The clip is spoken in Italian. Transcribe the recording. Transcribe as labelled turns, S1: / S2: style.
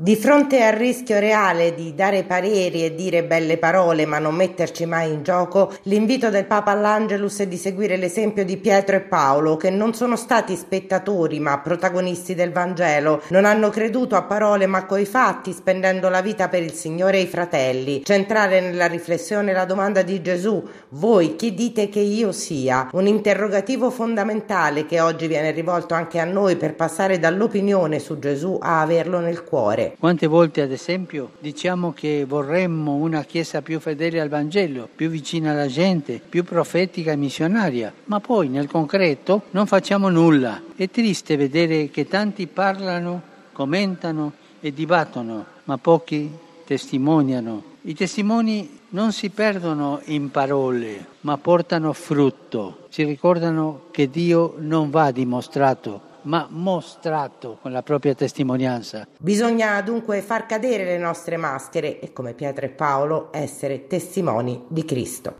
S1: Di fronte al rischio reale di dare pareri e dire belle parole ma non metterci mai in gioco, l'invito del Papa all'Angelus è di seguire l'esempio di Pietro e Paolo, che non sono stati spettatori ma protagonisti del Vangelo, non hanno creduto a parole ma coi fatti, spendendo la vita per il Signore e i fratelli. Centrare nella riflessione la domanda di Gesù: voi chi dite che io sia? Un interrogativo fondamentale che oggi viene rivolto anche a noi per passare dall'opinione su Gesù a averlo nel cuore.
S2: Quante volte, ad esempio, diciamo che vorremmo una Chiesa più fedele al Vangelo, più vicina alla gente, più profetica e missionaria, ma poi nel concreto non facciamo nulla. È triste vedere che tanti parlano, commentano e dibattono, ma pochi testimoniano. I testimoni non si perdono in parole, ma portano frutto. Ci ricordano che Dio non va dimostrato, ma mostrato con la propria testimonianza.
S1: Bisogna dunque far cadere le nostre maschere e, come Pietro e Paolo, essere testimoni di Cristo.